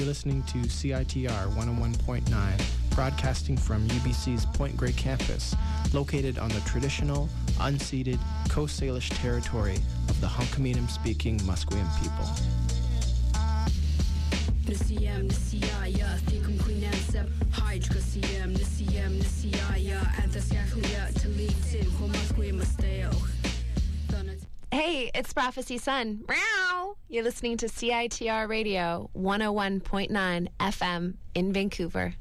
listening to CITR 101.9, broadcasting from UBC's Point Grey campus, located on the traditional, unceded Coast Salish territory of the Hunkaminam-speaking Musqueam people. Hey, it's Prophecy Sun. Meow! You're listening to CITR Radio 101.9 FM in Vancouver.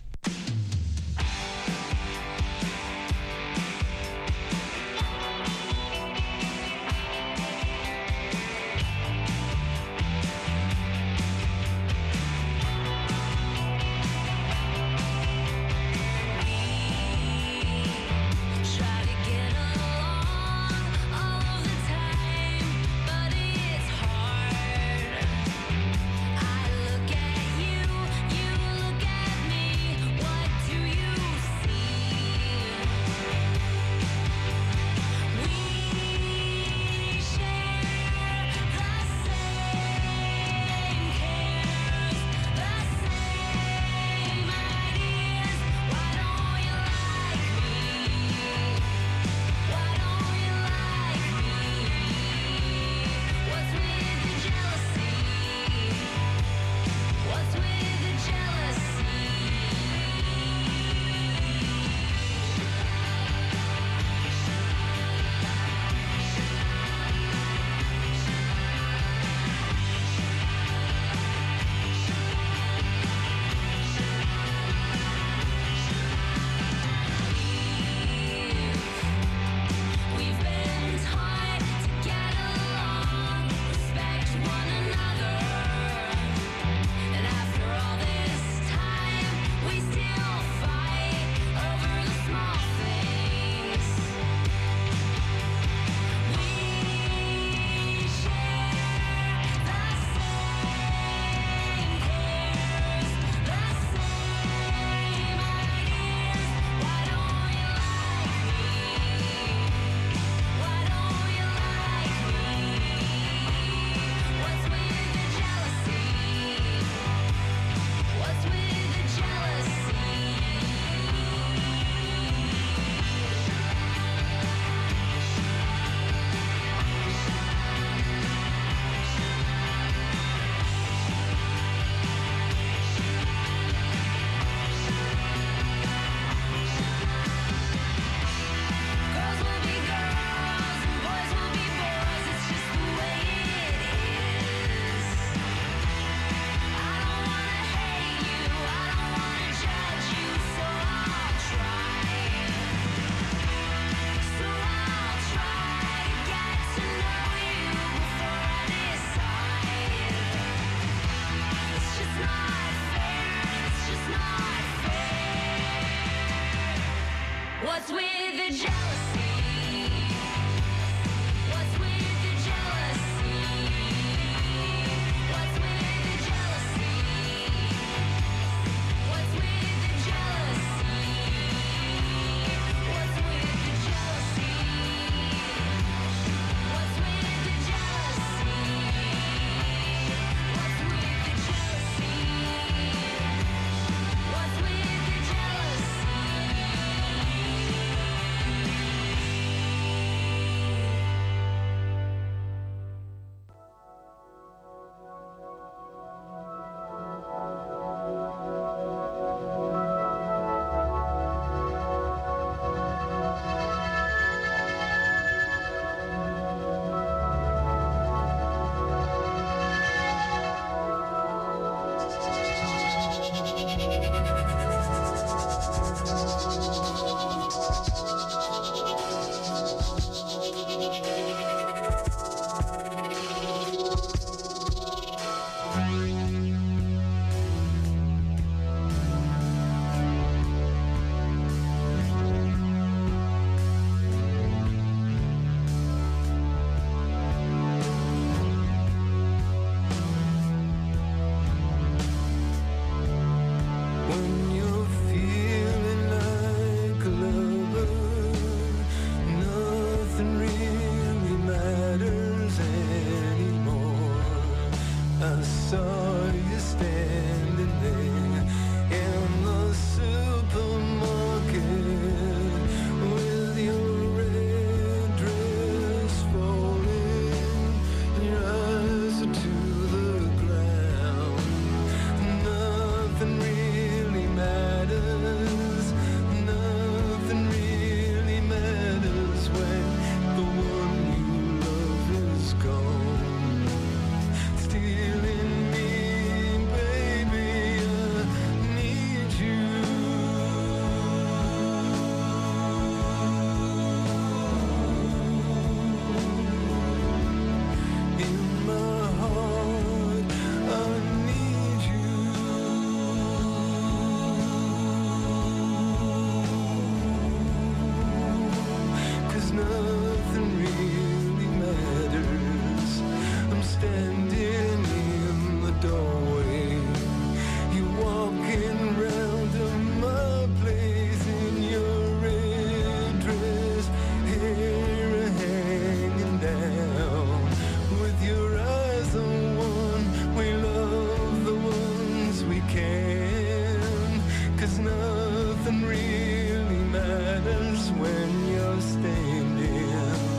nothing really matters when you're standing.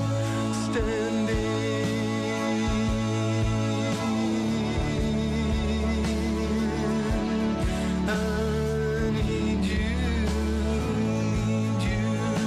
I need you, need you.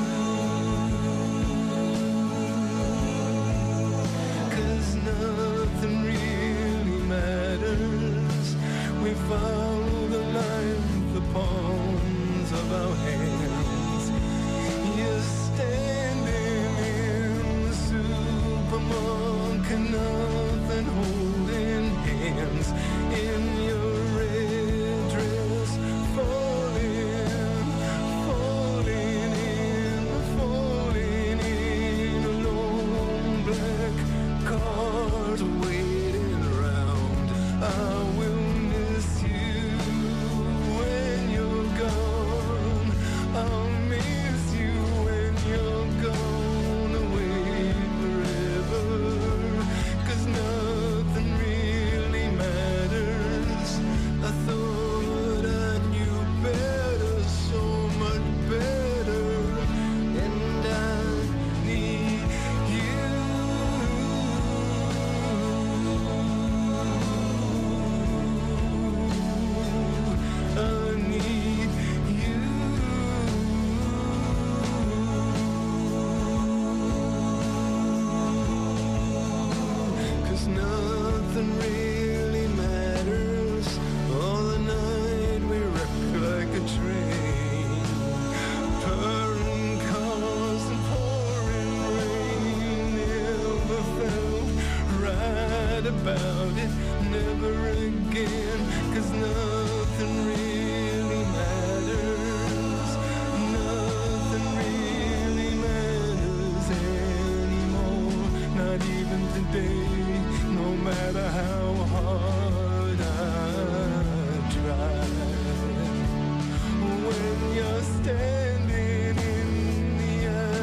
'Cause nothing really matters. We follow the line, the palms of our hands. You're standing in the supermarket, nothing holding hands. In your red dress, falling, falling in a long black cars waiting around. I will miss you when you're gone. I'll miss you when you're gone away forever. 'Cause nothing really matters. I thought I knew better, so much better. And I need you. I need you. 'Cause nothing really matters. All the night we wreck like a train. Purring cars and pouring rain. Never felt right about it, never again. 'Cause nothing really matters. Nothing really matters anymore. Not even today, no matter how hard I try. When you're standing in the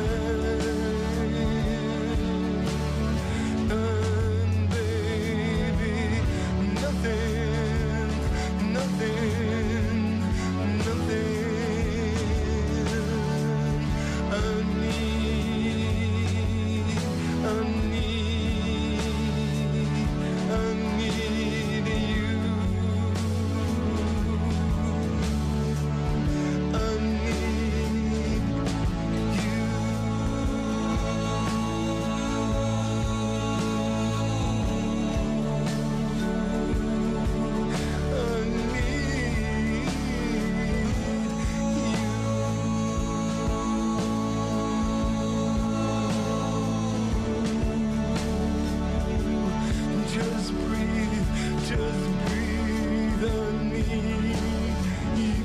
air, and baby, nothing, nothing, nothing. I need, I need, I need you. I need you. Just breathe, I need you.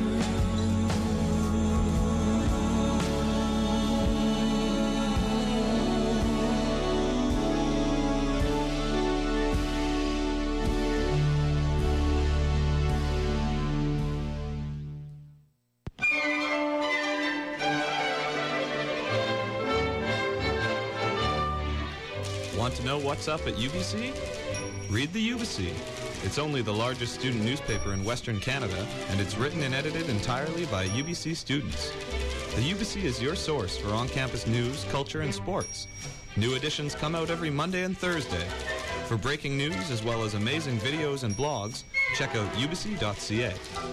Want to know what's up at UBC? Read the UBC. It's only the largest student newspaper in Western Canada, and it's written and edited entirely by UBC students. The UBC is your source for on-campus news, culture, and sports. New editions come out every Monday and Thursday. For breaking news as well as amazing videos and blogs, check out ubc.ca.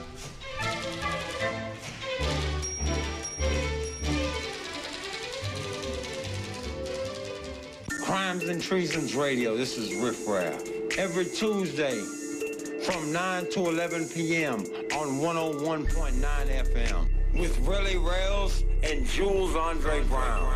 Crimes and Treasons Radio. This is Riff Raff. Every Tuesday from 9 to 11 p.m. on 101.9 FM with Relly Rails and Jules Andre Brown.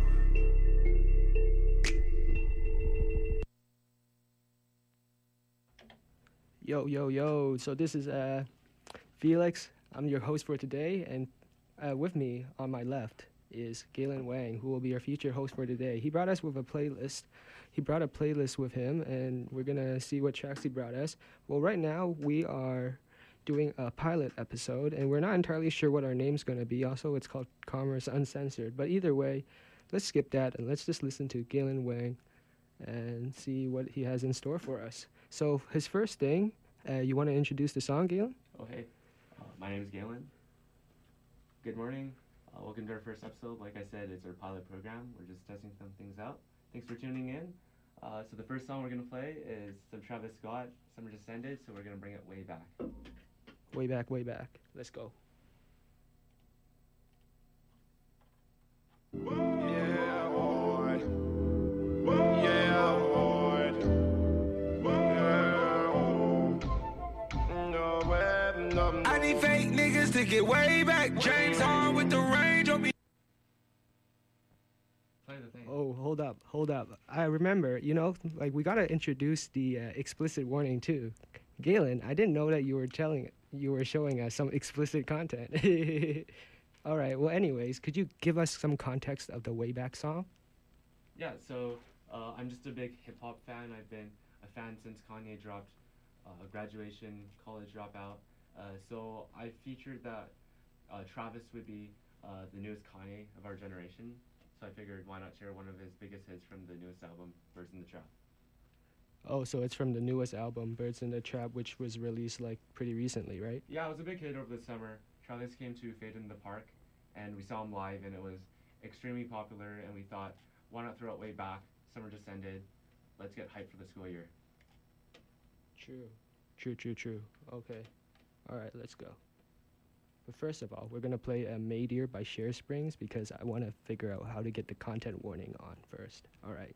Yo, yo, yo. So this is Felix. I'm your host for today, and with me on my left is Galen Wang, who will be our future host for today. He brought us with a playlist. He brought a playlist with him, and we're going to see what tracks he brought us. Well, right now we are doing a pilot episode, and we're not entirely sure what our name's going to be. Also, it's called Commerce Uncensored. But either way, let's skip that, and let's just listen to Galen Wang and see what he has in store for us. So his first thing, you want to introduce the song, Galen? Oh, hey. My name is Galen. Good morning. Welcome to our first episode. Like I said, it's our pilot program. We're just testing some things out. Thanks for tuning in. So the first song we're going to play is some Travis Scott, Summer Just Ended, so we're going to bring it way back. Way back, way back. Let's go. Yeah, boy. Yeah, boy. Yeah. I need fake niggas to get way back. James Harden with the range on me. Play the thing. Oh, hold up. I remember, like we gotta introduce the explicit warning too. Galen, I didn't know that you were showing us some explicit content. All right. Well, anyways, could you give us some context of the Way Back song? Yeah, so I'm just a big hip-hop fan. I've been a fan since Kanye dropped Graduation, College Dropout. So I featured that Travis would be the newest Kanye of our generation. So I figured why not share one of his biggest hits from the newest album, Birds in the Trap. Oh, so it's from the newest album, Birds in the Trap, which was released like pretty recently, right? Yeah, it was a big hit over the summer. Travis came to Fade in the Park, and we saw him live, and it was extremely popular, and we thought, why not throw it way back? Summer just ended. Let's get hyped for the school year. True. Okay. All right, let's go. But first of all, we're going to play Made Here by Share Springs because I want to figure out how to get the content warning on first. All right.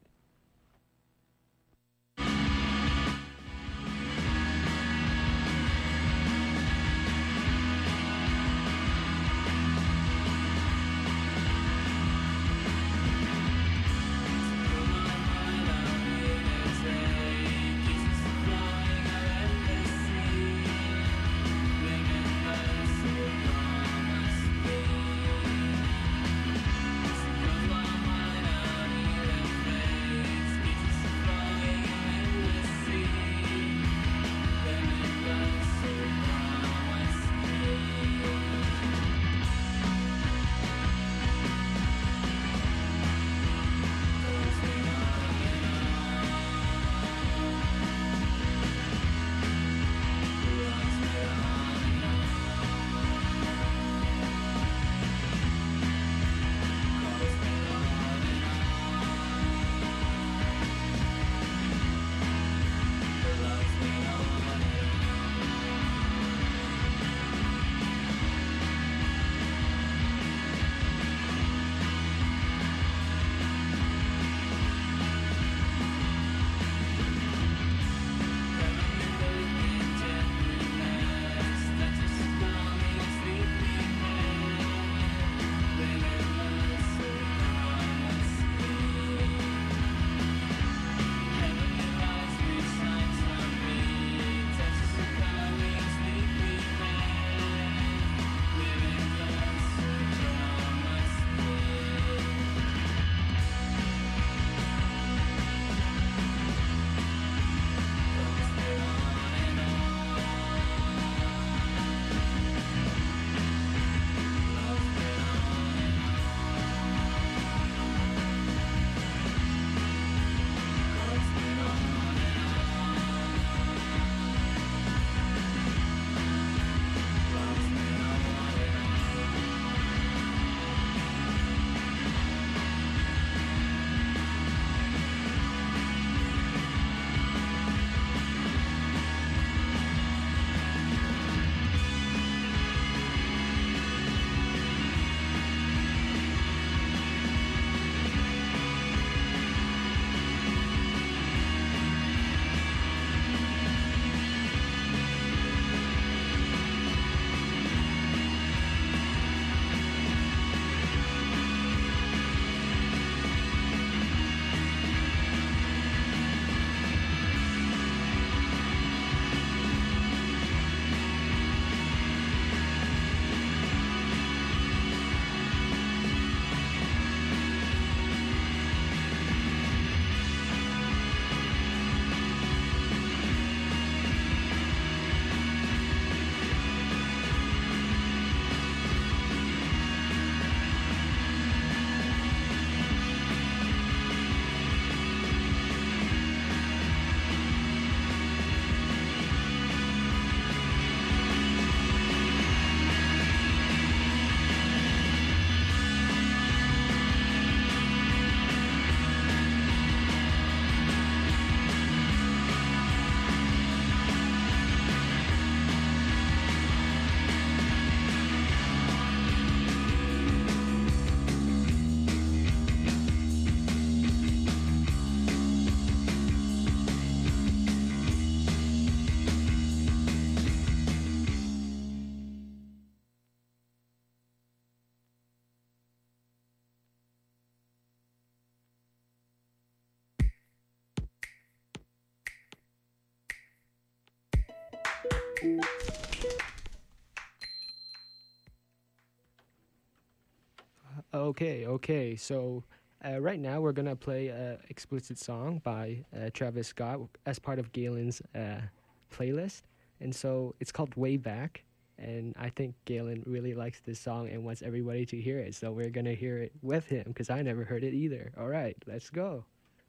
Okay. So right now we're gonna play an explicit song by Travis Scott as part of Galen's playlist, and so it's called "Way Back." And I think Galen really likes this song and wants everybody to hear it, so we're gonna hear it with him because I never heard it either. All right, let's go.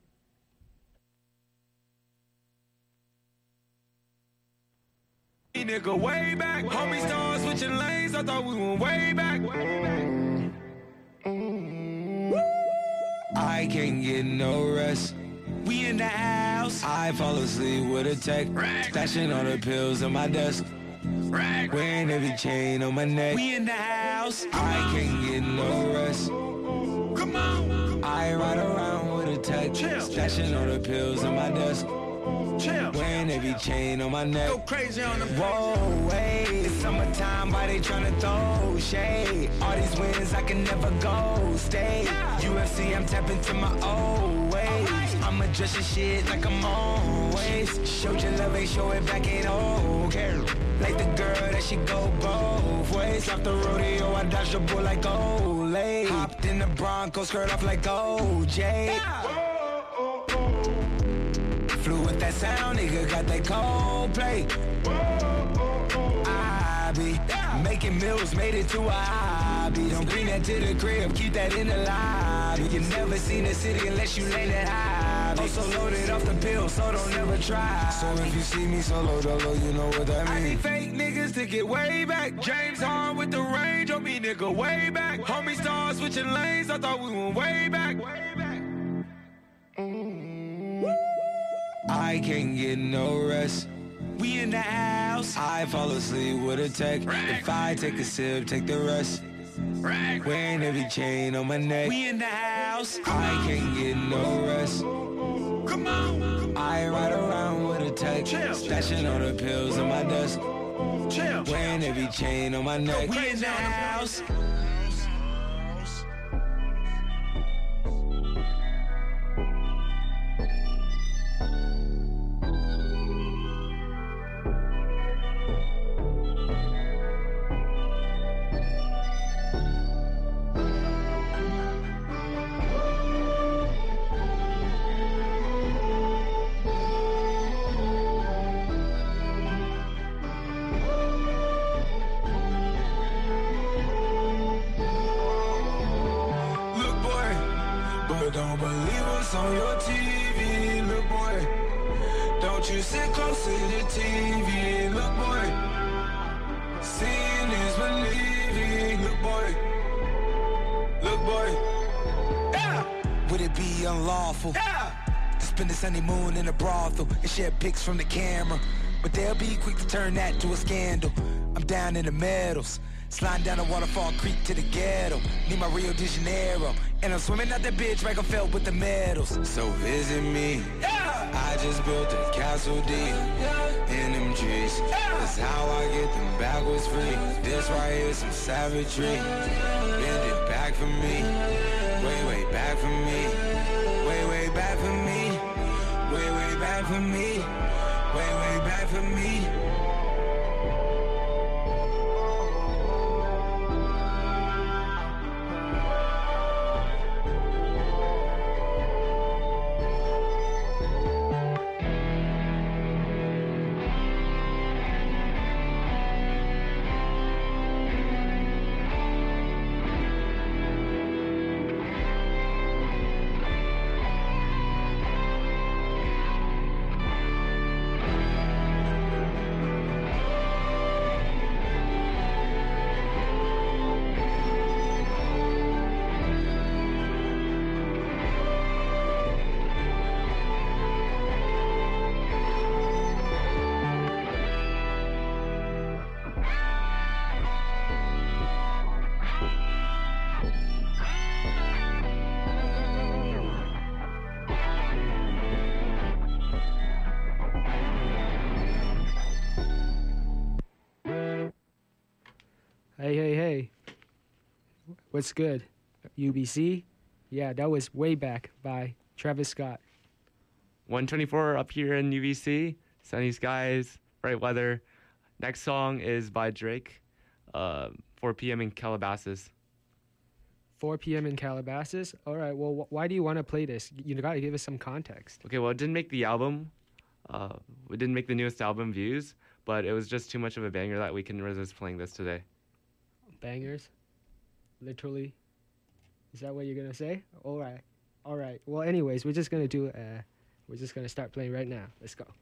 Nigga, way back. Homie started switching lanes. I thought we went way back. I can't get no rest. We in the house. I fall asleep with a tech. Stashing all the pills on my desk. Wearing every chain on my neck. We in the house. I can't get no rest. Come on. I ride around with a tech. Stashing all the pills on my desk. Wearing every chain on my neck. Go crazy on them. Whoa, wait. It's summertime, why they tryna throw shade? All these wins, I can never go stay. UFC, I'm tapping to my old ways. I'm adjusting shit like I'm always. Showed your love, ain't show it back, ain't okay. Like the girl that she go both ways. Off the rodeo, I dodged the bull like Olay. Hopped in the Bronco, skirt off like OJ. Flew with that sound, nigga, got that cold play. I be making meals, made it to a hobby. Don't bring that to the crib, keep that in the lobby. You never seen the city unless you lay that high. Also loaded off the pill, so don't ever try. So if you see me solo dolo, you know what that means. I need fake niggas to get way back. James Harden with the range on me, nigga, way back. Homie started switching lanes, I thought we went way back. I can't get no rest. We in the house. I fall asleep with a tech. If I take a sip, take the rest. Wearing every chain on my neck. We in the house. I can't get no rest. Come on. I ride around with a tech. Stashing all the pills on my desk. Wearing every chain on my neck. We in the house. Don't believe what's on your TV, look boy. Don't you sit close to the TV, look boy. Seeing is believing, look boy. Look boy. Yeah. Would it be unlawful? Yeah. To spend a Sunday moon in a brothel and share pics from the camera? But they'll be quick to turn that to a scandal. I'm down in the meadows. Sliding down a waterfall creek to the ghetto. Need my Rio de Janeiro. And I'm swimming out that bitch like I'm filled with the medals. So visit me. Yeah. I just built a castle deep in them trees. That's how I get them backwards free. This right here is some savagery. Bend it back for me. Way back for me. Way back for me. Way back for me. Way back for me. Hey. What's good? UBC? Yeah, that was Way Back by Travis Scott. 124 up here in UBC. Sunny skies, bright weather. Next song is by Drake, 4 p.m. in Calabasas. 4 p.m. in Calabasas. All right. Well, why do you want to play this? You got to give us some context. Okay, well, it didn't make the album. We didn't make the newest album views, but it was just too much of a banger that we couldn't resist playing this today. Bangers? Literally? Is that what you're going to say? All right. All right. Well, anyways, we're just going to start playing right now. Let's go.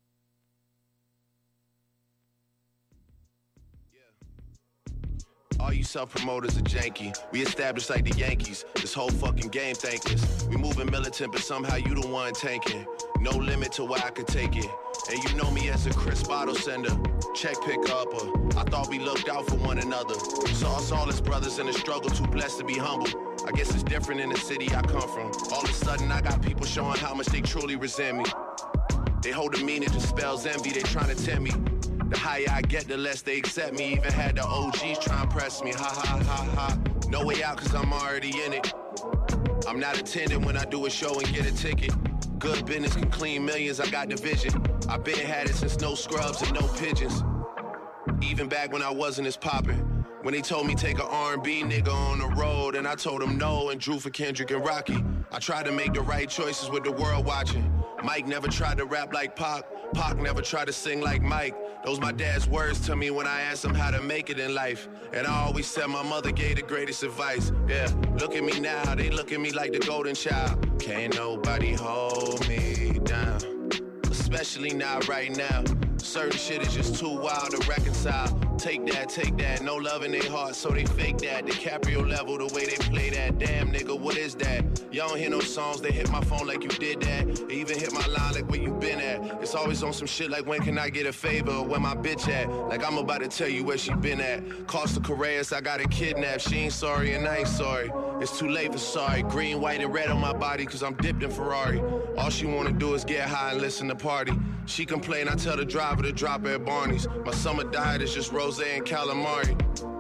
All you self-promoters are janky. We established like the Yankees. This whole fucking game thankless. We moving militant, but somehow you the one tanking. No limit to where I could take it. And you know me as a crisp bottle sender, check pick-upper. I thought we looked out for one another. Saw us all as brothers in a struggle, too blessed to be humble. I guess it's different in the city I come from. All of a sudden I got people showing how much they truly resent me. They hold the meaning to spells envy, they trying to tempt me. The higher I get, the less they accept me. Even had the OGs try and press me. Ha, ha, ha, ha. No way out, cause I'm already in it. I'm not attending when I do a show and get a ticket. Good business can clean millions, I got the vision. I been had it since no scrubs and no pigeons. Even back when I wasn't as poppin'. When they told me take a R&B nigga on the road, and I told them no and drew for Kendrick and Rocky. I tried to make the right choices with the world watching. Mike never tried to rap like Pac. Pac never tried to sing like Mike. Those my dad's words to me when I asked him how to make it in life. And I always said my mother gave the greatest advice. Yeah, look at me now, they look at me like the golden child. Can't nobody hold me down, especially not right now. Certain shit is just too wild to reconcile. Take that, no love in their heart, so they fake that. DiCaprio level, the way they play that. Damn nigga, what is that? Y'all don't hear no songs, they hit my phone like you did that. They even hit my line like where you been at. It's always on some shit like when can I get a favor, or where my bitch at. Like I'm about to tell you where she been at. Costa Correas, I got her kidnapped. She ain't sorry and I ain't sorry. It's too late for sorry. Green, white, and red on my body, cause I'm dipped in Ferrari. All she wanna do is get high and listen to party. She complain, I tell the driver to drop her at Barney's. My summer diet is just rosé and calamari.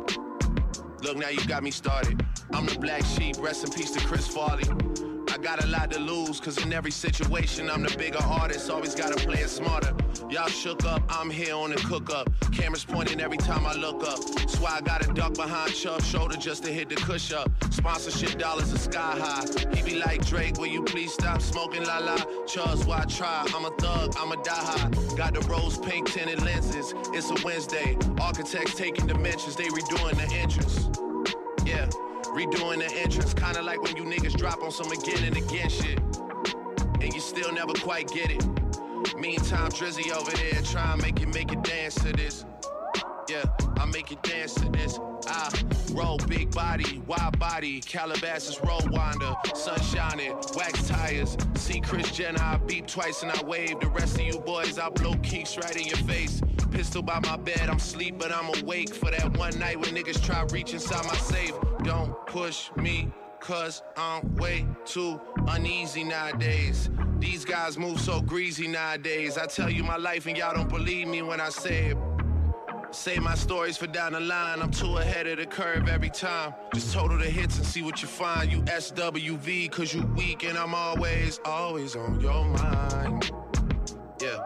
Look, now you got me started. I'm the black sheep, rest in peace to Chris Farley. I got a lot to lose, cause in every situation I'm the bigger artist, always gotta play it smarter. Y'all shook up, I'm here on the cook up. Cameras pointing every time I look up. That's why I gotta duck behind Chubb's shoulder just to hit the cush up. Sponsorship dollars are sky high. He be like, Drake, will you please stop smoking la la? Chubb's why I try, I'm a thug, I'm a die high. Got the rose pink tinted lenses, it's a Wednesday. Architects taking dimensions, they redoing the entrance. Yeah. Redoing the entrance, kinda like when you niggas drop on some again and again shit, and you still never quite get it. Meantime, Drizzy over there try and make it dance to this. Yeah, I make it dance to this. I roll big body, wide body, Calabasas roll winder, sun shining, wax tires. See Chris Jenner, I beep twice and I wave. The rest of you boys, I blow keeks right in your face. Pistol by my bed, I'm asleep, but I'm awake for that one night when niggas try reach inside my safe. Don't push me, cause I'm way too uneasy nowadays. These guys move so greasy nowadays. I tell you my life and y'all don't believe me when I say it. Save my stories for down the line. I'm too ahead of the curve every time. Just total the hits and see what you find. You SWV cause you weak and I'm always on your mind. Yeah.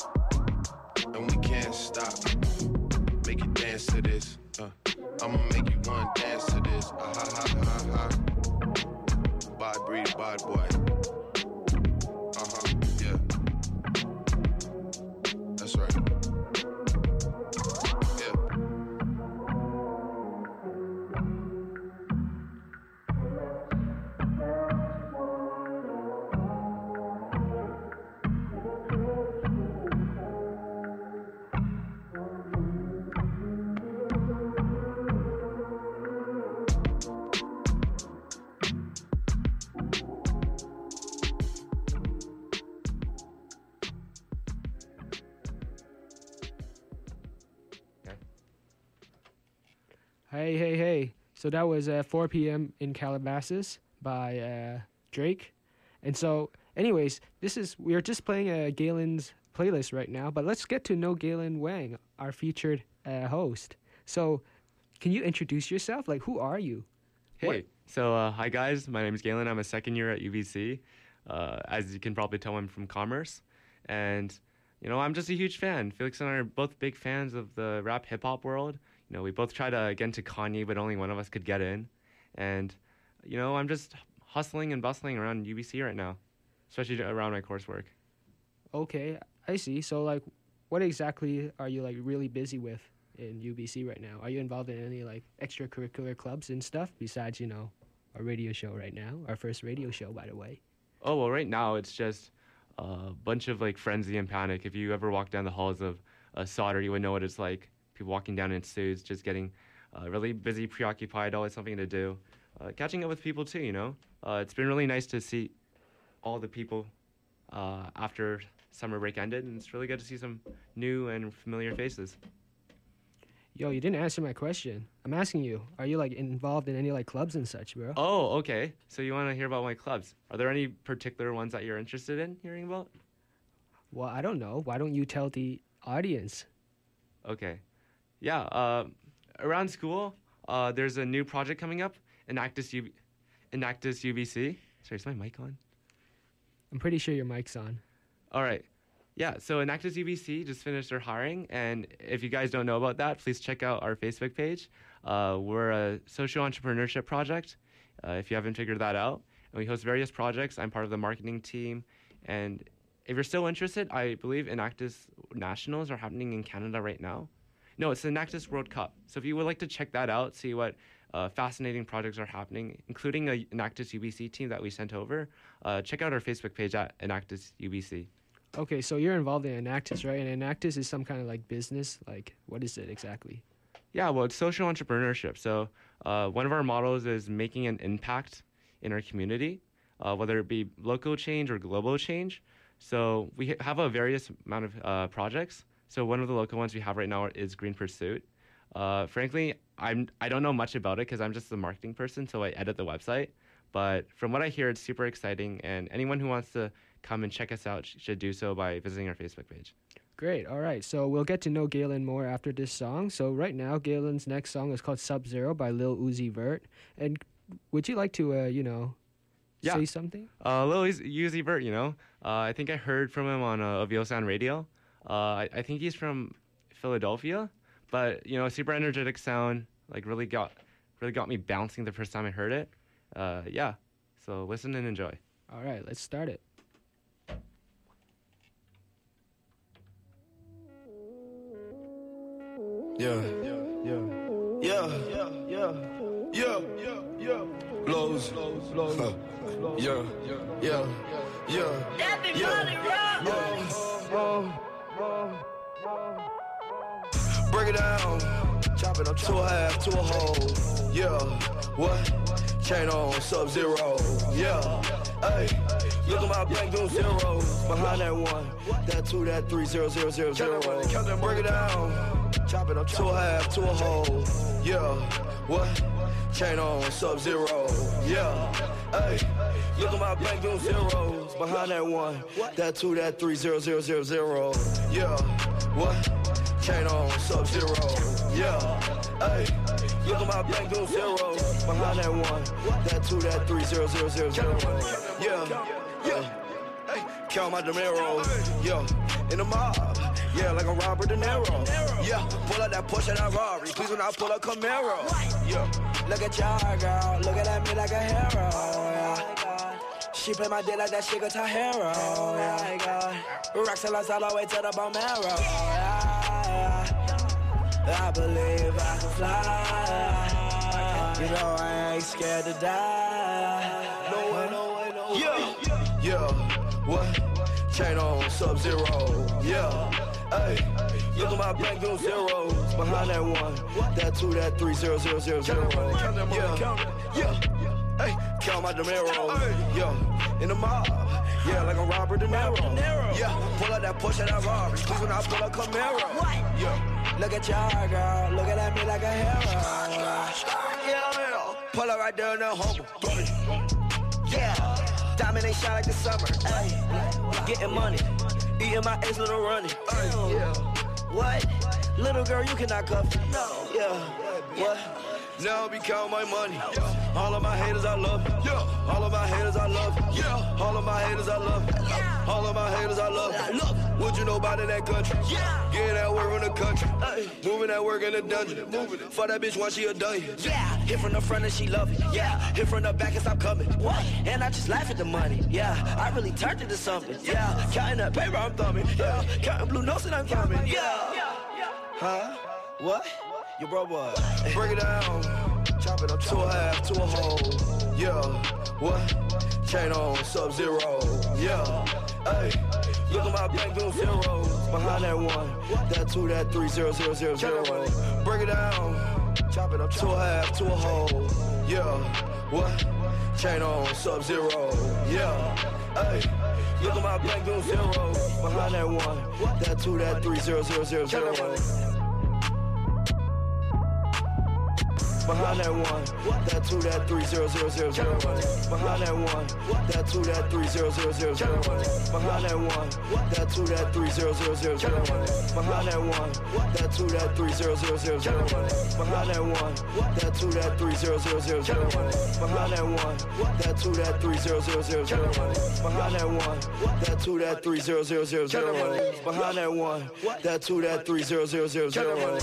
And we can't stop. Make you dance to this. I'ma make you one dance to this. Ha ha ha ha. Bad breed, bad boy. Yeah. That's right. Hey. So that was 4 p.m. in Calabasas by Drake. And so, anyways, we are just playing Galen's playlist right now, but let's get to know Galen Wang, our featured host. So, can you introduce yourself? Like, who are you? Hey, so hi guys, my name is Galen. I'm a second year at UBC. As you can probably tell, I'm from Commerce. And I'm just a huge fan. Felix and I are both big fans of the rap hip-hop world. We both tried to get into Kanye, but only one of us could get in. And, I'm just hustling and bustling around UBC right now, especially around my coursework. Okay, I see. So, like, what exactly are you, like, really busy with in UBC right now? Are you involved in any, like, extracurricular clubs and stuff besides, our radio show right now, our first radio show, by the way? Oh, well, right now it's just a bunch of, like, frenzy and panic. If you ever walk down the halls of Sauder, you would know what it's like. People walking down in suits, just getting really busy, preoccupied, always something to do. Catching up with people, too, It's been really nice to see all the people after summer break ended, and it's really good to see some new and familiar faces. Yo, you didn't answer my question. I'm asking you, are you, like, involved in any, like, clubs and such, bro? Oh, okay. So you want to hear about my clubs. Are there any particular ones that you're interested in hearing about? Well, I don't know. Why don't you tell the audience? Okay. Yeah, around school, there's a new project coming up, Enactus UBC. Sorry, is my mic on? I'm pretty sure your mic's on. All right. Yeah, so Enactus UBC just finished their hiring, and if you guys don't know about that, please check out our Facebook page. We're a social entrepreneurship project, if you haven't figured that out. And we host various projects. I'm part of the marketing team. And if you're still interested, I believe Enactus Nationals are happening in Canada right now. No, it's the Enactus World Cup. So if you would like to check that out, see what fascinating projects are happening, including a Enactus UBC team that we sent over, check out our Facebook page at Enactus UBC. Okay, so you're involved in Enactus, right? And Enactus is some kind of, like, business? Like, what is it exactly? Yeah, well, it's social entrepreneurship. So one of our models is making an impact in our community, whether it be local change or global change. So we have a various amount of projects. So one of the local ones we have right now is Green Pursuit. Frankly, I don't know much about it because I'm just the marketing person, so I edit the website. But from what I hear, it's super exciting, and anyone who wants to come and check us out should do so by visiting our Facebook page. Great. All right. So we'll get to know Galen more after this song. So right now, Galen's next song is called Sub-Zero by Lil Uzi Vert. And would you like to, say something? Lil Uzi Vert, I think I heard from him on OVO Sound Radio. I think he's from Philadelphia, but super energetic sound, like really got me bouncing the first time I heard it. Yeah, so listen and enjoy. All right, let's start it. Yeah. Blows. Break it down. Chop it up to a half, to a whole. Yeah. What? Chain on, Sub-Zero. Yeah. Hey. Look at my bank doing zeros. Behind that 1, that 2, that 3, 0, 0, 0, 0. Break it down. Chop it up to a half, to a whole. Yeah. What? Chain on, Sub-Zero. Yeah. Hey. Look at my bank doing zeros. Behind that 1, that 2, that 3, 0, 0, 0, 0. Yeah. What? Chain on, Sub-Zero. Yeah. Hey. Look at my bank doing zeros. Behind that 1, that 2, that 3, 0, 0, 0, 0. Yeah. Hey, count my dinero, yeah, in the mob, yeah, like a Robert De Niro, yeah, pull out that Porsche and that Rari, please when I pull up Camaro, yeah, look at y'all, girl, looking at me like a hero, yeah, she play my dick like that shit Guitar Hero, yeah, rocks all the way to the bone marrow, yeah, I believe I can fly, you know I ain't scared to die, no way, yeah. Yeah, what? Chain on, Sub-Zero. Yeah, hey. Look at my bank doing zeros. Behind that 1, that 2, that 3, 0, 0, 0, 0. Yeah. Hey, count my dinero. Yeah, in the mob. Yeah, like a Robert De Niro. Yeah, pull out that Porsche and that Rari. Please when I pull up Camaro. Yeah, look at y'all, girl. Looking at me like a hero. Yeah. Pull up right there in that humble. Yeah. Diamond, they shine like the summer, ayy. Getting money, eating my ace, little running. Yeah. What? Little girl, you cannot cuff me. No. Yeah. What? Now be counting my money. All of my haters I love. Yeah. All of my haters I love. Yeah. All of my haters I love. Yeah. All of my haters I love. Would you know about in that country? Yeah. Getting that work in the country. Moving that work in the dungeon. For that bitch once she a done. Yeah. Hit from the front and she love it. Yeah. Hit from the back and stop coming. What? And I just laugh at the money. Yeah. I really turned it to something. Yeah. Counting that paper I'm thumbing. Yeah. Counting blue notes and I'm coming. Yeah. Huh? What? Your bro what? Break it down. Chop it up to a half, to a whole. Yeah. What? Chain on, Sub-Zero. Yeah. Hey. Look at my bank doing zeros. Behind that 1, that 2, that 3, 0, 0, 0, 0. Break it down. Chop it up to a half, to a whole. Yeah. What? Chain on, Sub-Zero. Yeah. Hey. Look at my bank doing zeros. Behind that 1, that 2, that 3, 0, 0, 0, 0. Behind that 1, that 2, that 3, 0, 0, 0, 0. Behind that 1, that 2, that 3, 0, 0, 0, 0. Behind that 1, that 2, that 3, 0, 0, 0, 0. Behind that 1, that 2, that 3, 0, 0, 0, 0. Behind that 1, that 2, that 3, 0, 0, 0, 0. Behind that 1, that 2, that 3, 0, 0, 0, 0. Behind that 1, that 2, that 3, 0, 0, 0, 0. Behind that 1, that 2, that 3, 0, 0, 0, 0.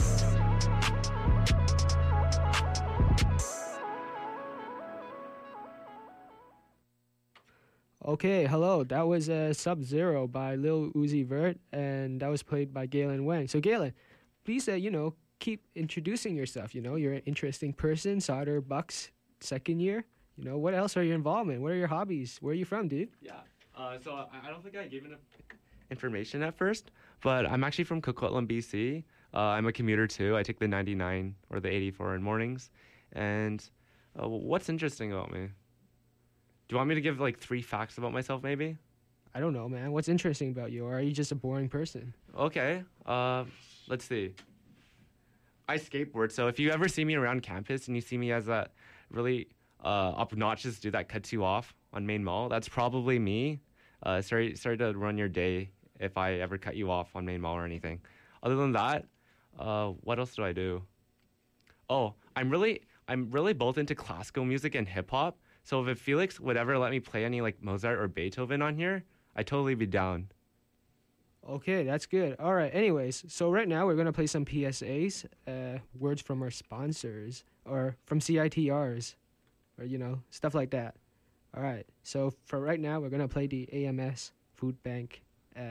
Okay, hello. That was Sub-Zero by Lil Uzi Vert, and that was played by Galen Wang. So, Galen, please, keep introducing yourself. You're an interesting person, Solder Bucks, second year. What else are your involvement? What are your hobbies? Where are you from, dude? Yeah, so I don't think I gave enough information at first, but I'm actually from Coquitlam, BC. I'm a commuter, too. I take the 99 or the 84 in mornings. And what's interesting about me? Do you want me to give, 3 facts about myself, maybe? I don't know, man. What's interesting about you? Or are you just a boring person? Okay. Let's see. I skateboard, so if you ever see me around campus and you see me as that really obnoxious dude that cuts you off on Main Mall, that's probably me. Sorry to ruin your day if I ever cut you off on Main Mall or anything. Other than that, what else do I do? Oh, I'm really both into classical music and hip-hop. So if Felix would ever let me play any Mozart or Beethoven on here, I'd totally be down. Okay, that's good. All right, anyways, so right now we're going to play some PSAs, words from our sponsors, or from CITRs, or, stuff like that. All right, so for right now, we're going to play the AMS Food Bank,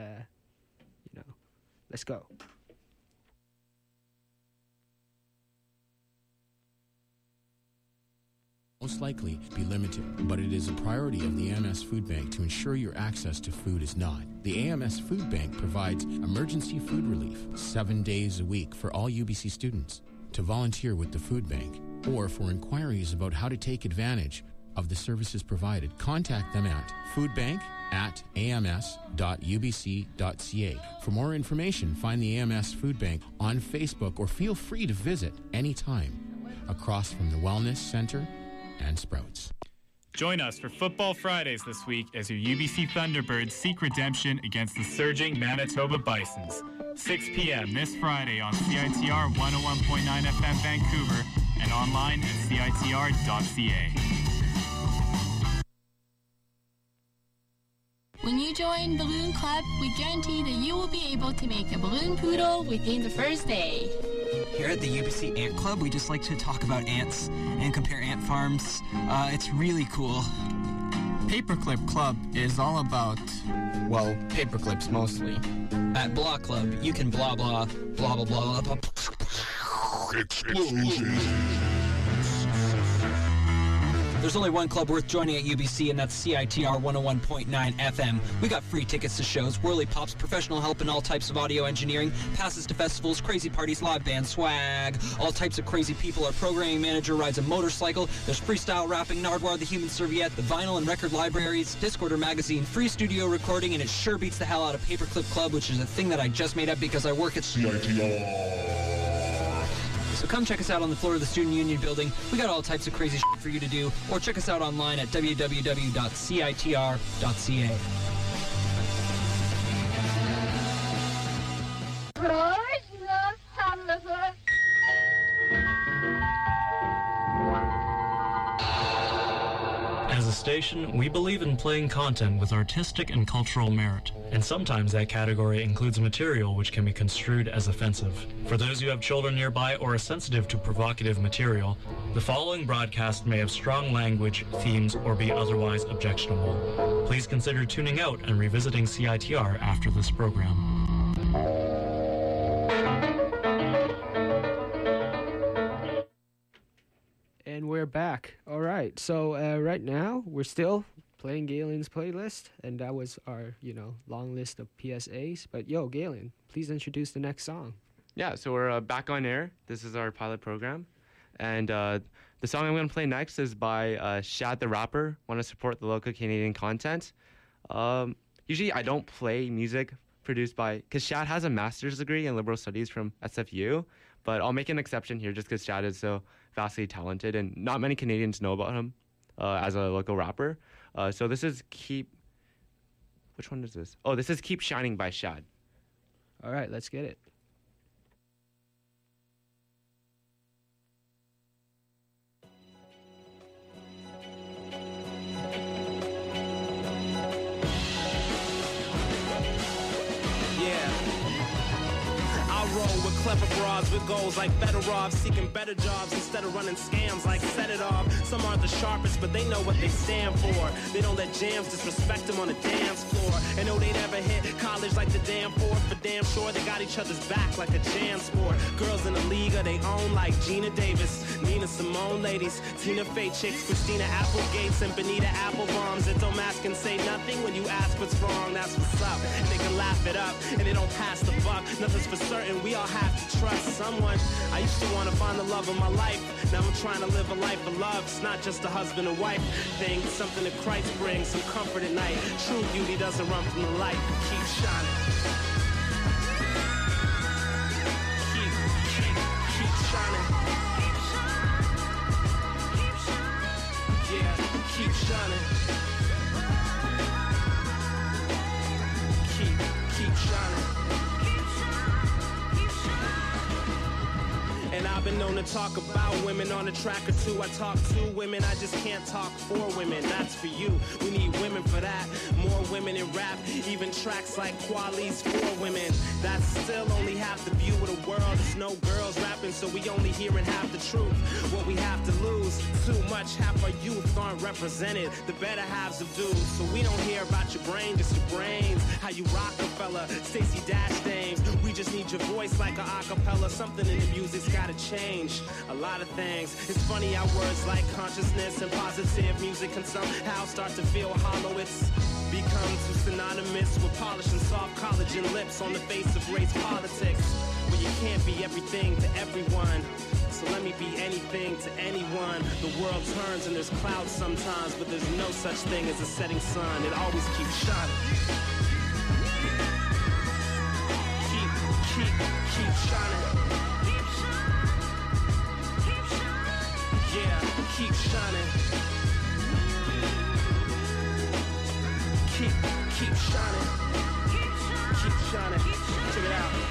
let's go. Most likely be limited, but it is a priority of the AMS Food Bank to ensure your access to food is not. The AMS Food Bank provides emergency food relief 7 days a week for all UBC students. To volunteer with the food bank or for inquiries about how to take advantage of the services provided, contact them at foodbank@ams.ubc.ca. For more information, find the AMS Food Bank on Facebook or feel free to visit anytime across from the Wellness Center and Sprouts. Join us for Football Fridays this week as your UBC Thunderbirds seek redemption against the surging Manitoba Bisons. 6 p.m. this Friday on CITR 101.9 FM Vancouver and online at citr.ca. When you join Balloon Club, we guarantee that you will be able to make a balloon poodle within the first day. Here at the UBC Ant Club, we just like to talk about ants and compare ant farms. It's really cool. Paperclip Club is all about, well, paperclips mostly. At Blah Club, you can blah blah, blah blah blah blah. Explosion. There's only one club worth joining at UBC, and that's CITR 101.9 FM. We got free tickets to shows, whirly pops, professional help in all types of audio engineering, passes to festivals, crazy parties, live band swag, all types of crazy people. Our programming manager rides a motorcycle. There's freestyle rapping, Nardwar the Human Serviette, the vinyl and record libraries, Discorder magazine, free studio recording, and it sure beats the hell out of Paperclip Club, which is a thing that I just made up because I work at CITR. So come check us out on the floor of the Student Union building. We got all types of crazy shit for you to do. Or check us out online at www.citr.ca. As a station, we believe in playing content with artistic and cultural merit, and sometimes that category includes material which can be construed as offensive. For those who have children nearby or are sensitive to provocative material, the following broadcast may have strong language, themes, or be otherwise objectionable. Please consider tuning out and revisiting CITR after this program. And we're back. All right. So right now we're still playing Galen's playlist, and that was our, long list of PSAs. But Galen, please introduce the next song. Yeah. So we're back on air. This is our pilot program, and the song I'm going to play next is by Shad the Rapper. Want to support the local Canadian content. Usually I don't play music produced by, because Shad has a master's degree in liberal studies from SFU, but I'll make an exception here just because Shad is so vastly talented and not many Canadians know about him as a local rapper. So this is which one is this? Oh, this is Keep Shining by Shad. All right, let's get it. Clever broads with goals like better off, seeking better jobs instead of running scams like Set It Off. Some aren't the sharpest, but they know what they stand for. They don't let jams disrespect them on the dance floor. And know they never hit college like the damn fourth, but damn sure they got each other's back like a jam sport. Girls in the league of they own like Gina Davis, Nina Simone ladies, Tina Fey chicks, Christina Applegates and Benita Applebombs that don't ask and say nothing when you ask what's wrong. That's what's up. They can laugh it up and they don't pass the buck. Nothing's for certain. We all have to trust someone. I used to want to find the love of my life. Now I'm trying to live a life of love. It's not just a husband and wife thing. It's something that Christ brings, some comfort at night. True beauty doesn't run from the light. Keep shining. Keep shining. Yeah, keep shining. Keep shining. And I've been known to talk about women on a track or two. I talk to women, I just can't talk for women. That's for you. We need women for that. More women in rap, even tracks like Quali's for women. That's still only half the view of the world. There's no girls rapping, so we only hearing half the truth. What we have to lose, too much, half our youth aren't represented. The better halves of dudes. So we don't hear about your brain, just your brains. How you Rockefeller, Stacey Dash names. We just need your voice like a acapella. Something in the music's gotta change. A lot of things. It's funny how words like consciousness and positive music can somehow start to feel hollow. It's become too synonymous with polishing soft collagen lips on the face of race politics. Where you can't be everything to everyone. So let me be anything to anyone. The world turns and there's clouds sometimes, but there's no such thing as a setting sun. It always keeps shining. Keep shining. Yeah, keep shining. Keep shining. Keep shining. Check it out.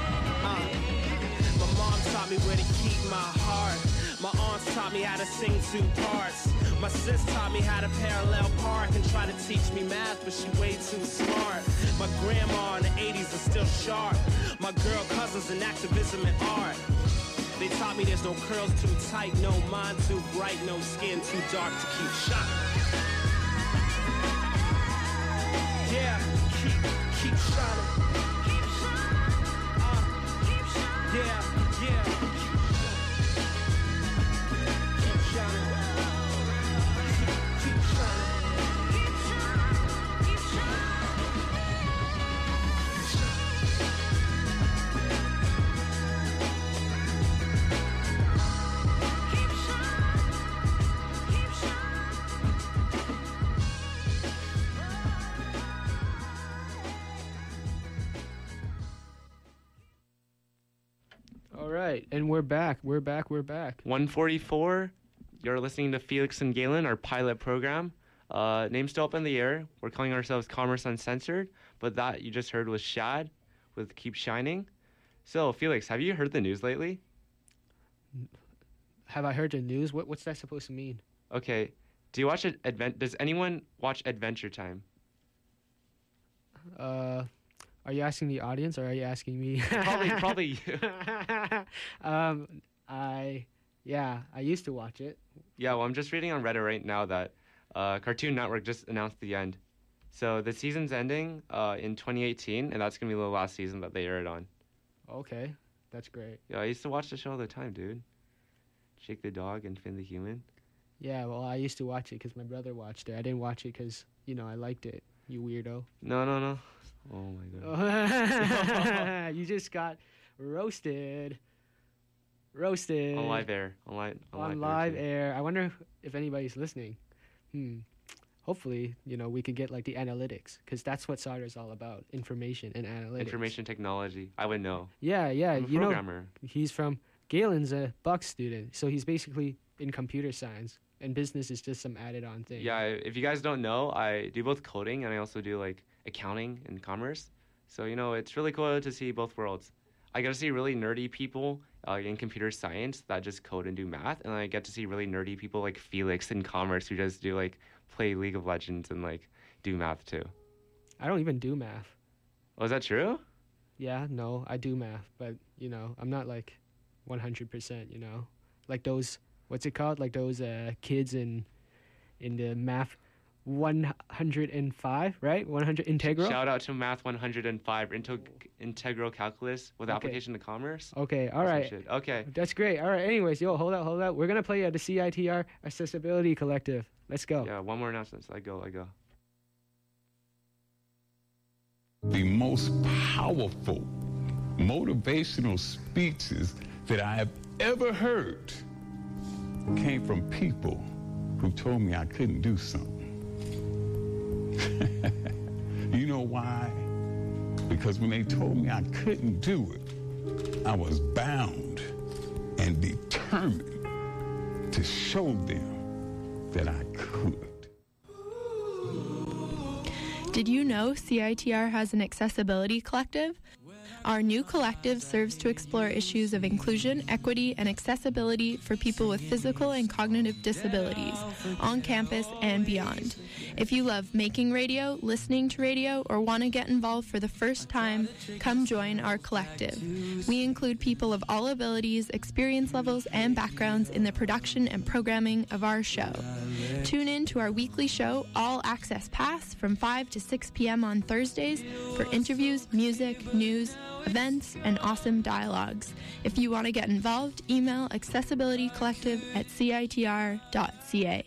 My mom taught me where to keep my heart. My aunts taught me how to sing two parts. My sis taught me how to parallel park and try to teach me math, but she way too smart. My grandma in the 80s is still sharp. My girl cousins in activism and art. They taught me there's no curls too tight, no mind too bright, no skin too dark to keep shining. Yeah, keep shining. Yeah. Keep shining. Keep shining. All right, and we're back. 144. You're listening to Felix and Galen, our pilot program. Name's still up in the air. We're calling ourselves Commerce Uncensored, but that you just heard was Shad with Keep Shining. So, Felix, have you heard the news lately? Have I heard the news? What's that supposed to mean? Okay, Do you watch Does anyone watch Adventure Time? Are you asking the audience or are you asking me? Probably you. I used to watch it. Yeah, well, I'm just reading on Reddit right now that Cartoon Network just announced the end. So the season's ending in 2018, and that's going to be the last season that they aired on. Okay, that's great. Yeah, I used to watch the show all the time, dude. Jake the Dog and Finn the Human. Yeah, well, I used to watch it because my brother watched it. I didn't watch it because, I liked it, you weirdo. No. Oh, my God. You just got roasted. Roasted. On live air. On live air. I wonder if anybody's listening. Hopefully, we could get like the analytics because that's what Sauter's all about, information and analytics. Information technology. I would know. Yeah. I'm a programmer. He's from Galen's a Buck student, so he's basically in computer science, and business is just some added on thing. Yeah, if you guys don't know, I do both coding and I also do like accounting and commerce. So, it's really cool to see both worlds. I get to see really nerdy people in computer science that just code and do math, and I get to see really nerdy people like Felix in commerce who just do like play League of Legends and like do math too. I don't even do math. Oh, is that true? Yeah, no, I do math, but I'm not like 100%. Like those, what's it called? Like those kids in the math 105, right? 100 integral. Shout out to Math 105, integral calculus with application to commerce. Okay, all right. Okay. That's great. All right, anyways, hold up. We're going to play the CITR Accessibility Collective. Let's go. Yeah, one more announcement. Let go. The most powerful motivational speeches that I have ever heard came from people who told me I couldn't do something. You know why? Because when they told me I couldn't do it, I was bound and determined to show them that I could. Did you know CITR has an accessibility collective? Our new collective serves to explore issues of inclusion, equity, and accessibility for people with physical and cognitive disabilities on campus and beyond. If you love making radio, listening to radio, or want to get involved for the first time, come join our collective. We include people of all abilities, experience levels, and backgrounds in the production and programming of our show. Tune in to our weekly show, All Access Pass, from 5 to 6 p.m. on Thursdays for interviews, music, news, events, and awesome dialogues. If you want to get involved, email accessibilitycollective@citr.ca.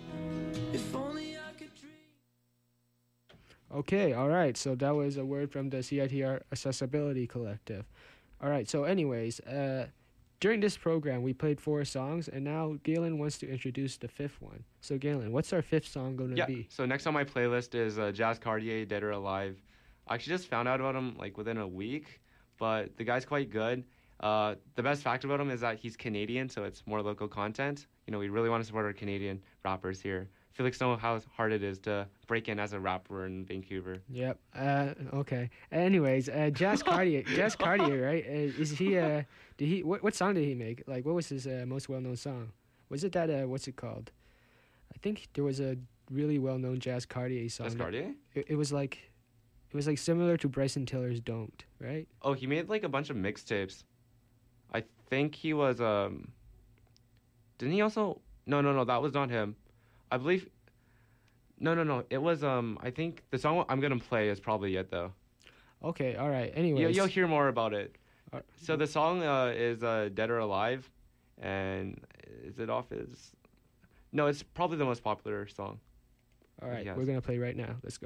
Okay, all right. So that was a word from the CITR Accessibility Collective. All right, so anyways, during this program, we played 4 songs, and now Galen wants to introduce the 5th one. So Galen, what's our 5th song going to be? So next on my playlist is Jazz Cartier, Dead or Alive. I actually just found out about him like within a week, but the guy's quite good. The best fact about him is that he's Canadian, so it's more local content. We really want to support our Canadian rappers here. Felix knows how hard it is to break in as a rapper in Vancouver. Yep. Okay. Anyways, Jazz Cartier, right? Is he? Did he? What song did he make? Like, what was his most well-known song? Was it that? What's it called? I think there was a really well-known Jazz Cartier song. Jazz Cartier? It was like similar to Bryson Tiller's "Don't," right? Oh, he made like a bunch of mixtapes. I think he was Didn't he also? No, that was not him. I believe. No. It was I think the song I'm gonna play is probably it though. Okay. All right. Anyways, you'll hear more about it. So the song is "Dead or Alive," and is it off his? No, it's probably the most popular song. All right, we're gonna play right now. Let's go.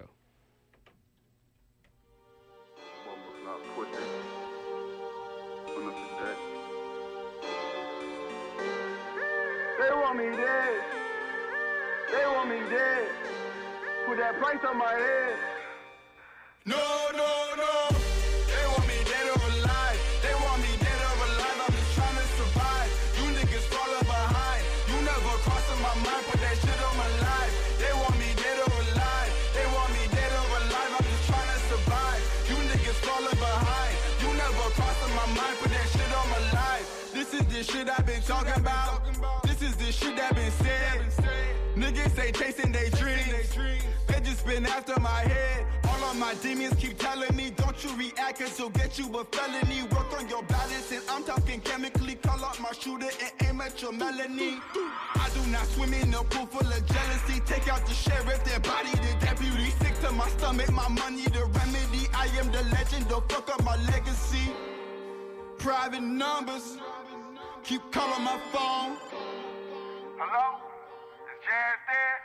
They want me dead. They want me dead. Put that price on my head. No. They want me dead or alive. They want me dead or alive. I'm just trying to survive. You niggas falling behind. You never crossing my mind. Put that shit on my life. They want me dead or alive. They want me dead or alive. I'm just trying to survive. You niggas falling behind. You never crossing my mind. Put that shit on my life. This is the shit I've been talking about. This is the shit that been said. Niggas ain't chasing their dreams. They just been after my head. All of my demons keep telling me, don't you react, cause you'll get you a felony. Work on your balance, and I'm talking chemically. Call up my shooter and aim at your melanin. I do not swim in a pool full of jealousy. Take out the sheriff, their body the deputy. Sick to my stomach, my money the remedy. I am the legend, don't fuck up my legacy. Private numbers, keep calling my phone. Hello? Is Jazz there?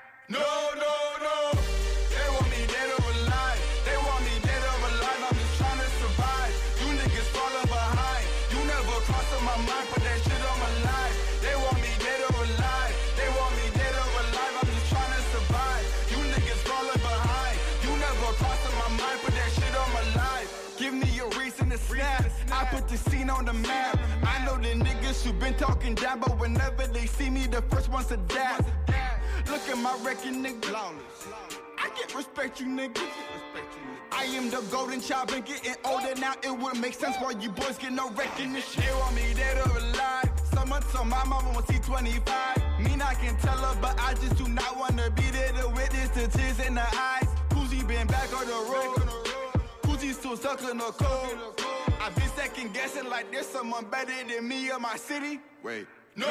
No. They want me dead or alive. They want me dead or alive. I'm just trying to survive. You niggas falling behind. You never crossed my mind, put that shit on my life. They want me dead or alive. They want me dead or alive. I'm just trying to survive. You niggas falling behind. You never crossed my mind, put that shit on my life. Give me a reason to snap. I put the scene on the map. I know the niggas who been talking down, but whenever they see me, the first ones to adapt. Look at my record, nigga. I get respect, you niggas. I am the golden child, been getting older now. It would make sense why you boys get no recognition. They want me dead or alive. Someone told my mama won't see 25. Mean I can tell her, but I just do not want to be there to witness the tears in the eyes. Koozie been back on the road. Koozie still stuck in the cold. I've been second guessing like there's someone better than me in my city. Wait. No.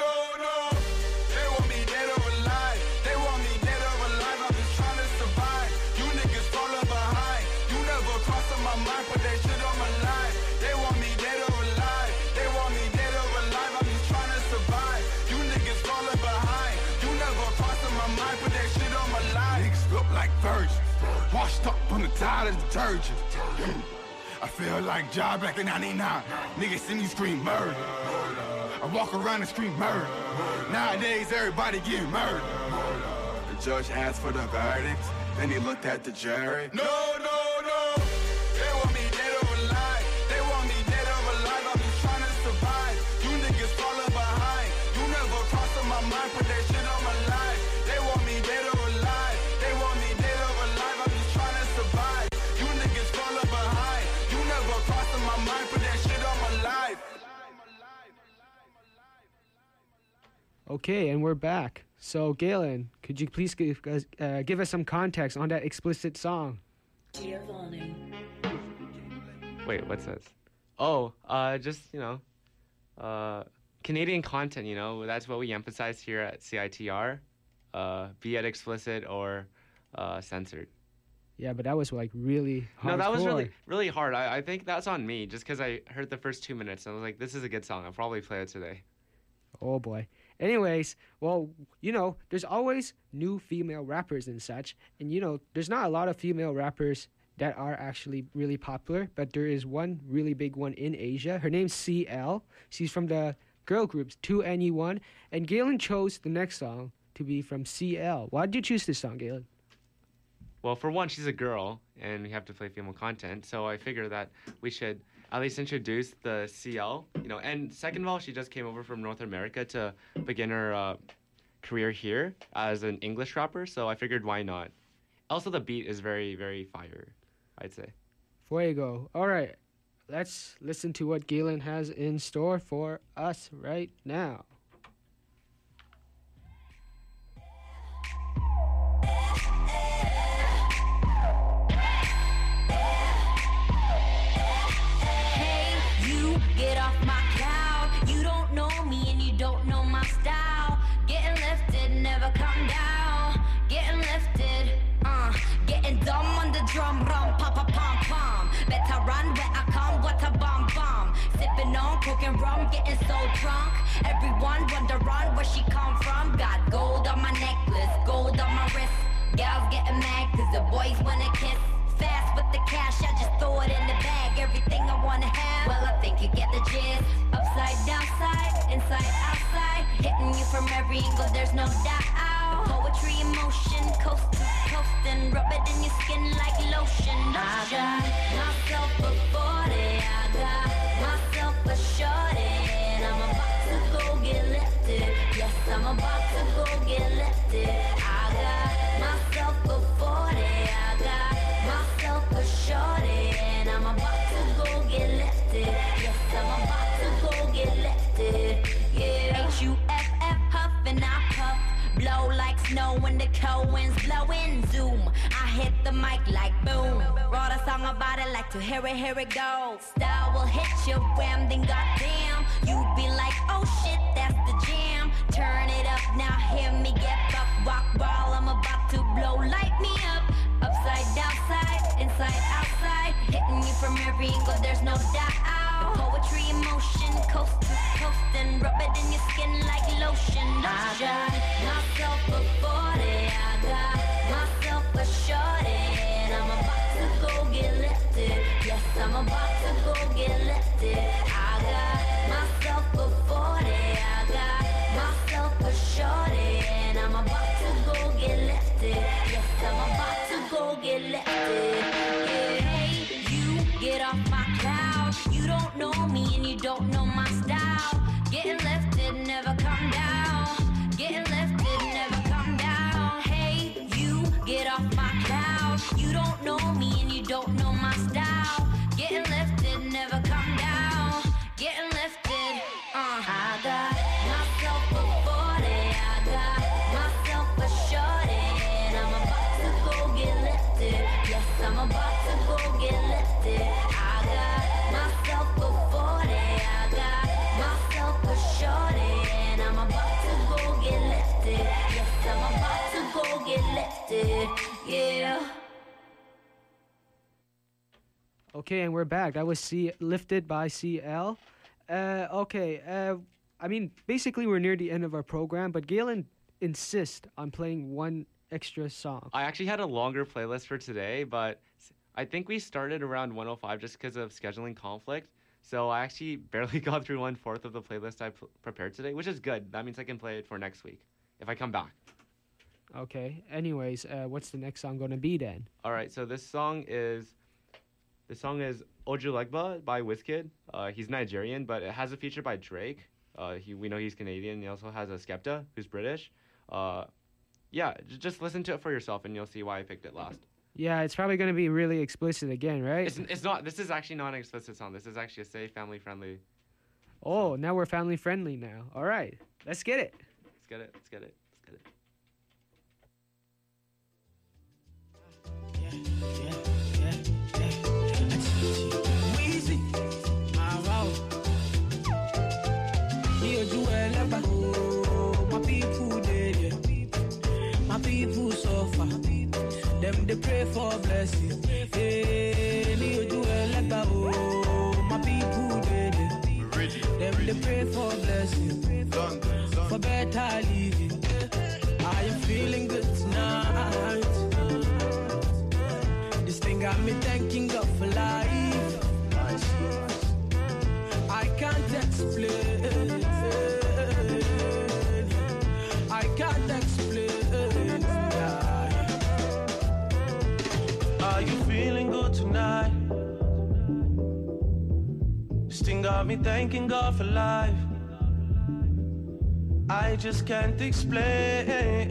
They want me dead or alive. They want me dead or alive. I'm just trying to survive. You niggas falling behind. You never crossed my mind, put that shit on my life. They want me dead or alive. They want me dead or alive. I'm just trying to survive. You niggas falling behind. You never crossed my mind, put that shit on my life. Niggas look like virgins, washed up on the tide of detergent. I feel like Ja back in 99. Niggas see me scream murder. I walk around and scream murder. Nowadays, everybody getting murdered. The judge asked for the verdict, then he looked at the jury. No. They want me dead or alive. They want me dead or alive. I'm just trying to survive. You niggas falling behind. You never crossed my mind, put that shit on my life. They want me dead or alive. They want me dead or alive. I'm just trying to survive. You niggas falling behind. You never crossed my mind, put that shit on my life. Okay, and we're back. So, Galen, could you please give us some context on that explicit song? Wait, what's this? Oh, just, Canadian content, that's what we emphasize here at CITR, be it explicit or censored. Yeah, but that was like really hard. No, that was really, really hard. I think that's on me, just because I heard the first 2 minutes and I was like, this is a good song. I'll probably play it today. Oh, boy. Anyways, well, there's always new female rappers and such. And, there's not a lot of female rappers that are actually really popular, but there is one really big one in Asia. Her name's CL. She's from the girl groups 2NE1. And Galen chose the next song to be from CL. Why did you choose this song, Galen? Well, for one, she's a girl, and we have to play female content. So I figure that we should at least introduce the CL, and second of all, she just came over from North America to begin her career here as an English rapper, so I figured why not. Also, the beat is very, very fire, I'd say. Fuego. All right, let's listen to what Galen has in store for us right now. Get off my cloud. You don't know me and you don't know my style. Getting lifted, never come down. Getting lifted, getting dumb on the drum, rum, pom pom pom. Better run where I come, what a bomb bomb. Sipping on coke and rum, getting so drunk. Everyone wonder on where she come from. Got gold on my necklace, gold on my wrist. Gals getting mad 'cause the boys wanna kiss. Fast with the cash, I just throw it in the bag. Everything I wanna have, well, I think you get the gist. Upside, downside, inside, outside. Hitting you from every angle, there's no doubt. Poetry in motion, coast to coast, and rub it in your skin like lotion. I got myself a 40, I got myself a shorty, and I'm about to go get lifted. Yes, I'm about to go get lifted. I got myself a 40, I got myself a shorty, and I'm about to go get lifted. Yes, I'm about to go get lifted. Yeah. Huff and I puff, blow like snow when the cold winds blowing. Zoom, I hit the mic like boom. Wrote a song about it, like to hear it go. Style will hit your wham, then goddamn, you be like, oh shit, that's the jam. Turn it up now, hear me get buck, rock, ball. I'm about to blow, light me up. Upside, downside, inside, outside, hitting you from every angle, there's no doubt. The poetry in motion, coast to coast, and rub it in your skin like lotion. I got myself a 40, I got myself a shorty, and I'm about to go get lifted. Yes, I'm about to go get lifted. I got myself a 40, I got myself a shorty, and I'm about to go get lifted. Yes, I'm about to go get lifted. Yeah. Hey, you get off my cloud. You don't know me and you don't know my style. Getting lifted, never come down. Getting lifted, never come down. Hey, you get off my cloud. You don't know me and you don't know my style. Getting lifted, never come down. Getting lifted, I got myself a 40, I got myself a shorty, and I'm about to go get lifted. Yes, I'm about to go get lifted. I got myself a 40, I got myself a shorty, and I'm about to go get lifted. Yes, I'm about to go get lifted. Yeah. Okay, and we're back. That was Lifted by CL. I mean, basically we're near the end of our program, but Galen insists on playing one extra song. I actually had a longer playlist for today, but I think we started around 105 just because of scheduling conflict. So I actually barely got through 1/4 of the playlist I prepared today, which is good. That means I can play it for next week if I come back. Okay. Anyways, what's the next song going to be then? All right. So this song is Ojulegba by Wizkid. He's Nigerian, but it has a feature by Drake. We know he's Canadian. He also has a Skepta, who's British. Yeah, just listen to it for yourself, and you'll see why I picked it last. Yeah, it's probably going to be really explicit again, right? It's not. This is actually not an explicit song. This is actually a safe, family-friendly. Oh, now we're family-friendly now. All right, let's get it. Let's get it. Let's get it. Let's get it. Weezy, my people dead, my people suffer. Them they pray for blessing. Hey, my people dead, them they pray for blessing, for better living. I am feeling good tonight. This thing got me thanking God for life. I can't explain. I can't explain. Are you feeling good tonight? This thing got me thanking God for life. I just can't explain.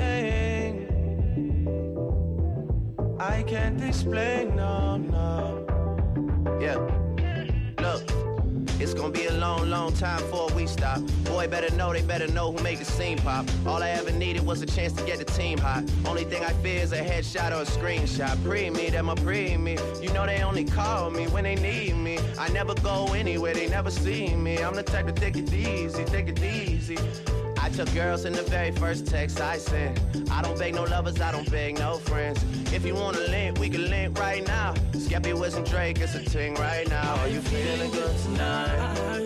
I can't explain, no. Yeah, look, it's gonna be a long time before we stop. Boy, they better know who made the scene pop. All I ever needed was a chance to get the team hot. Only thing I fear is a headshot or a screenshot. Pre-me, them a pre-me. You know they only call me when they need me. I never go anywhere, they never see me. I'm the type to take it easy. I took girls in the very first text I sent. I don't beg no lovers, I don't beg no friends. If you wanna link, we can link right now. Skeppy, Wiz, and Drake, it's a ting right now. Are you feeling good tonight?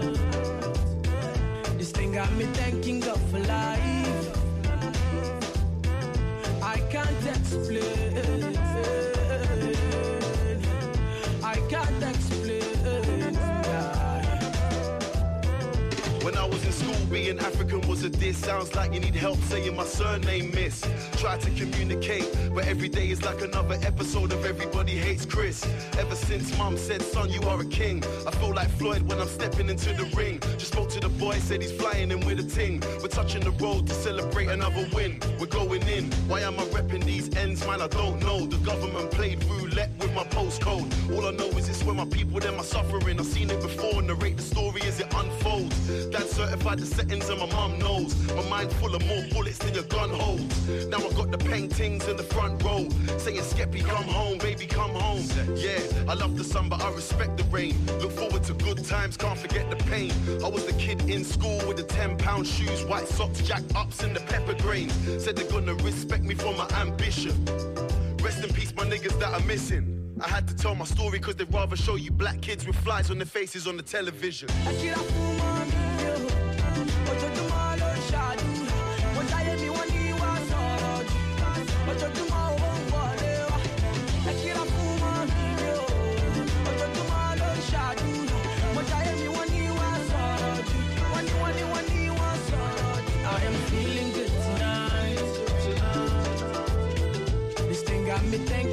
This thing got me thanking God for life. I can't explain. I can't explain. When I was in school, being African was a diss. Sounds like you need help saying my surname, miss. Try to communicate, but every day is like another episode of Everybody Hates Chris. Ever since mum said, son, you are a king, I feel like Floyd when I'm stepping into the ring. Just spoke to the boy, said he's flying in with a ting. We're touching the road to celebrate another win. We're going in, Why am I repping these ends, man? I don't know. The government played roulette with my postcode. All I know is it's where my people, them are suffering. I've seen it before, narrate the story as it unfolds. Dad certified the settings and my mum knows. My mind full of more bullets than your gun holds. Now I got the paintings in the front row, saying Skeppy, come home, baby, come home. Yeah, I love the sun, but I respect the rain. Look forward to good times, can't forget the pain. I was the kid in school with the 10-pound shoes, white socks, jacked ups, and the pepper grains. Said they're gonna respect me for my ambition. Rest in peace, my niggas that are missing. I had to tell my story cause they'd rather show you black kids with flies on their faces on the television. I am feeling good tonight. This thing got me thinking.